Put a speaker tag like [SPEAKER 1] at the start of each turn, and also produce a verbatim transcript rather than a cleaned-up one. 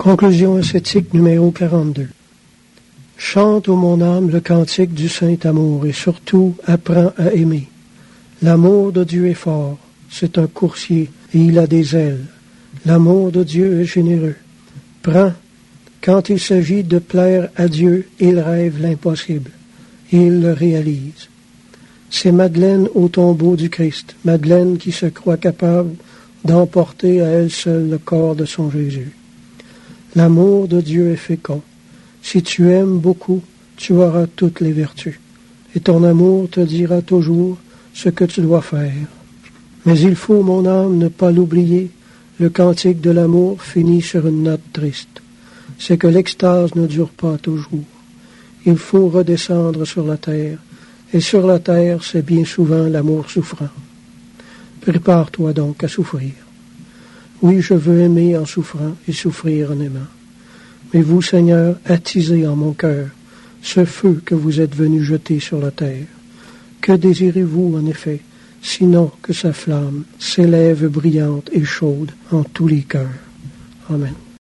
[SPEAKER 1] Conclusion ascétique numéro quarante-deux. Chante, ô mon âme, le cantique du saint amour, et surtout apprends à aimer. L'amour de Dieu est fort, c'est un coursier, et il a des ailes. L'amour de Dieu est généreux. Prends, quand il s'agit de plaire à Dieu, il rêve l'impossible, et il le réalise. C'est Madeleine au tombeau du Christ, Madeleine qui se croit capable d'emporter à elle seule le corps de son Jésus. L'amour de Dieu est fécond. Si tu aimes beaucoup, tu auras toutes les vertus, et ton amour te dira toujours ce que tu dois faire. Mais il faut, mon âme, ne pas l'oublier, le cantique de l'amour finit sur une note triste. C'est que l'extase ne dure pas toujours. Il faut redescendre sur la terre, et sur la terre, c'est bien souvent l'amour souffrant. Prépare-toi donc à souffrir. Oui, je veux aimer en souffrant et souffrir en aimant. Mais vous, Seigneur, attisez en mon cœur ce feu que vous êtes venu jeter sur la terre. Que désirez-vous, en effet, sinon que sa flamme s'élève brillante et chaude en tous les cœurs. Amen.